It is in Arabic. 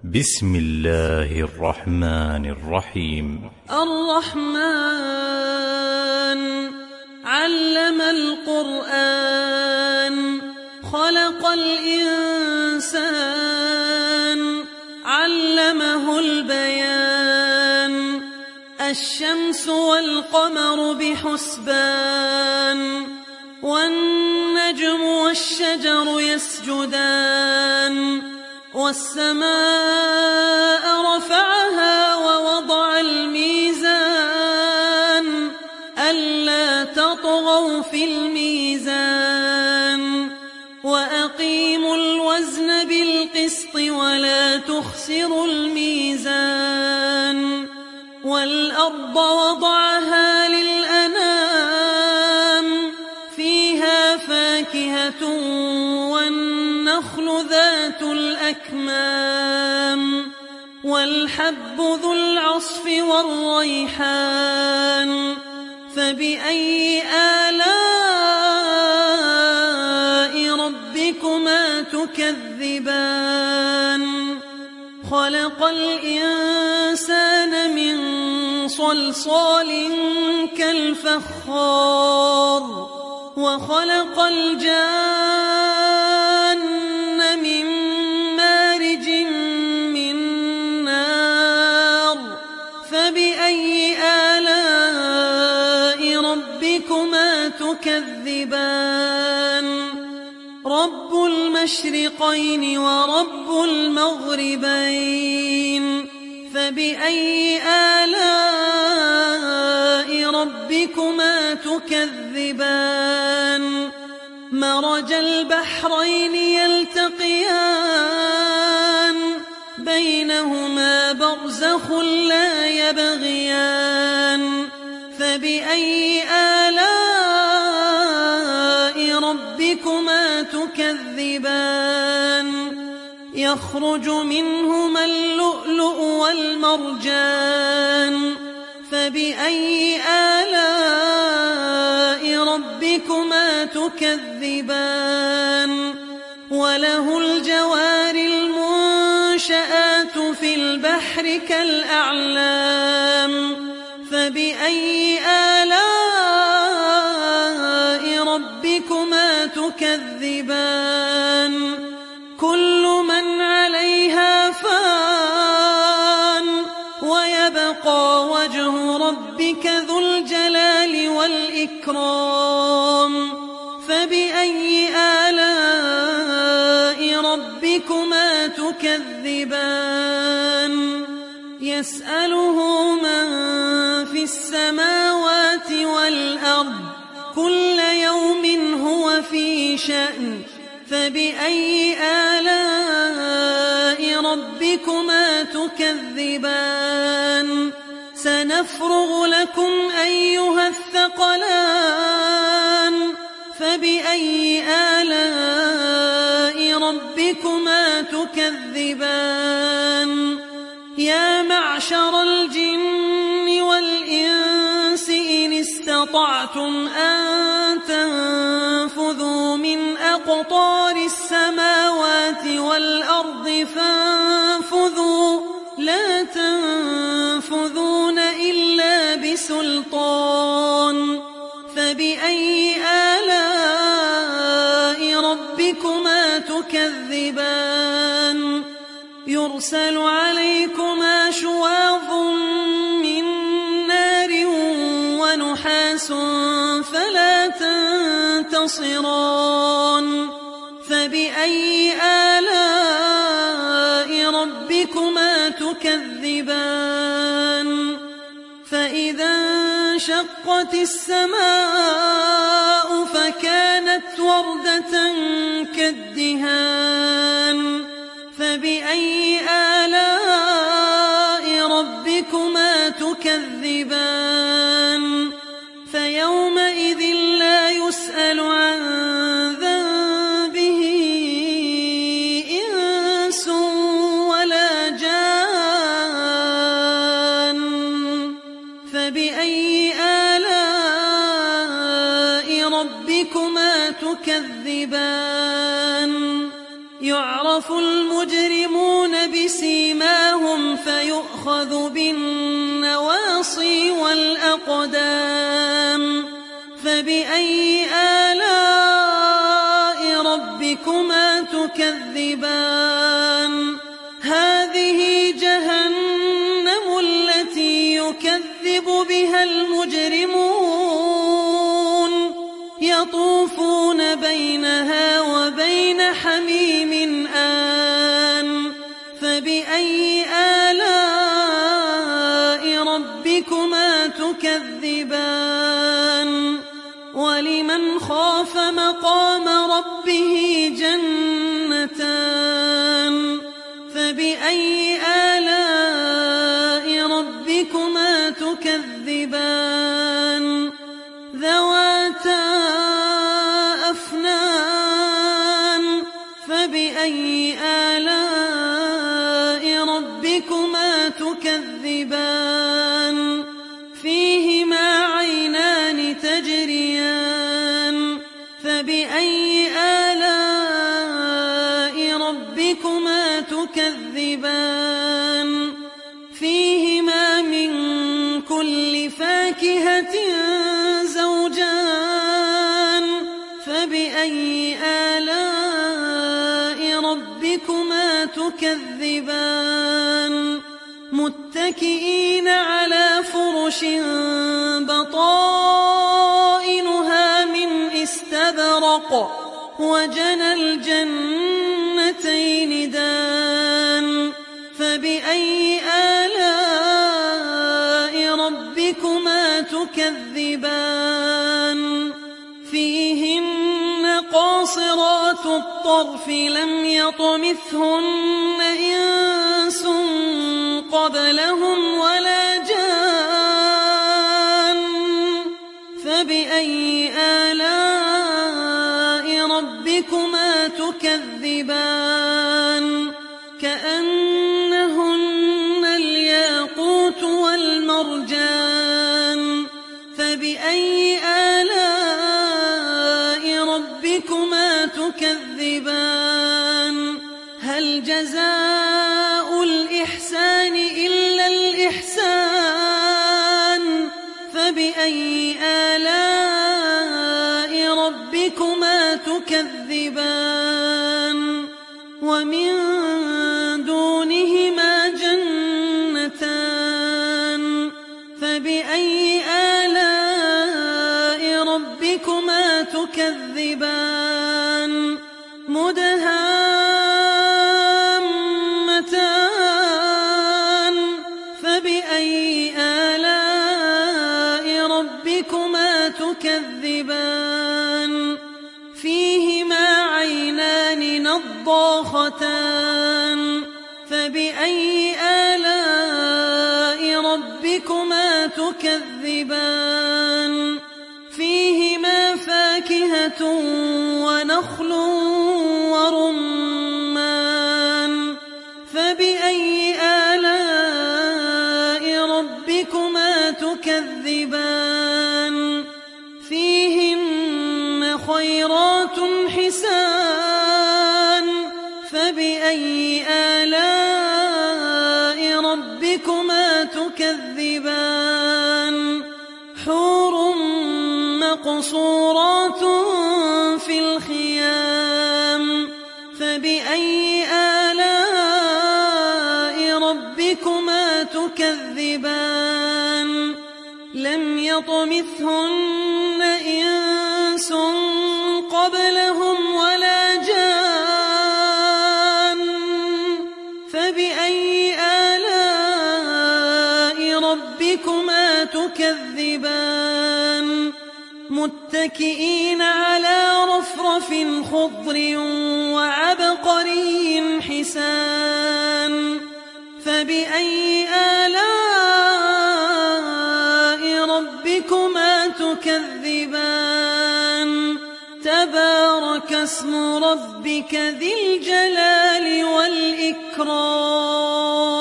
بسم الله الرحمن الرحيم. الرحمن علم القرآن خلق الإنسان علمه البيان الشمس والقمر بحسبان والنجم والشجر يسجدان والسماء رفعها ووضع الميزان ألا تطغوا في الميزان وأقيموا الوزن بالقسط ولا تخسروا الميزان والأرض وضعها للأنام فيها فاكهة والنخل ذات الأكمام والحب ذو العصف والريحان فبأي آلاء ربكما تكذبان خلق الإنسان من صلصال كالفخار وخلق الجان من مارج من نار فبأي آلاء ربكما تكذبان رب المشرقين ورب المغربين فبأي آلاء ربكما تكذبان مرج البحرين يلتقيان بينهما برزخ لا يبغيان فبأي آلاء ربكما تكذبان يخرج منهما اللؤلؤ والمرجان فبأي آلاء ربكما تكذبان وله الجوار المنشآت في البحر كالأعلام فبأي آلاء ربكما تكذبان كل من عليها فان ويبقى وجه ربك ذو الجلال والإكرام فبأي آلاء ربكما تكذبان يسأله من في السماوات والأرض كل يوم هو في شأن فبأي آلاء ربكما تكذبان سنفرغ لكم أيها الثقلان فبأي آلاء ربكما تكذبان يا معشر الجن والإنس إن استطعتم أن تنفذوا من أقطار السماوات والأرض فانفذوا لا تنفذون إلا بسلطان فبأي آلاء ربكما تكذبان يرسل عليكما شواظ من نار ونحاس فلا تنتصران فبأي آلاء ربكما تكذبان فإذا انشقت السماء فكانت وردة كالدهان فبأي آلاء ربكما تكذبان فيومئذ لا يسأل عن ذنبه إنس ولا جان فبأي آلاء ربكما تكذبان يعرف يعرف المجرمون بسيماهم فيؤخذ بالنواصي والأقدام فبأي آلاء ربكما تكذبان هذه جهنم التي يكذب بها المجرمون يطوفون بينها وبين حميم آن فبأي آلاء ربكما تكذبان ولمن خاف مقام ربه جنتان فبأي آلاء ربكما تكذبان ذواتا أفنان فبأي آلاء ربكما تكذبان فيهما عينان تجريان فبأي آلاء ربكما تكذبان فيهما من كل فاكهة زوجان فبأي آلاء ربكما تكذبان متكئين على فرش بطائنها من استبرق وجنى الجنتين دان فبأي آلاء ربكما تكذبان فيهن قاصرات الطرف لم يطمثهن إنس قبلهم ولا جان فبأي آلاء ربكما تكذبان كأنهن الياقوت والمرجان فبأي آلاء ربكما تكذبان هل جزاء الإحسان إلا الإحسان فبأي آلاء ربكما تكذبان ومن دونهما جنتان فبأي آلاء ربكما تكذبان مدهامتان فبأي آلاء ربكما تكذبان فيهما عينان نضاختان فبأي آلاء ربكما تكذبان فيهما فاكهة ونخل ورمان فبأي آلاء ربكما تكذبان فيهن خيرات حسان فبأي آلاء ربكما تكذبان حور مقصورات في الخيام فبأي آلاء ربكما تكذبان لم يطمثهن إنس قبلهم ولا جان فبأي آلاء ربكما تكذبان متكئين على رفرف خضر وعبقري حسان فبأي آلاء ربكما تكذبان تبارك اسم ربك ذي الجلال والإكرام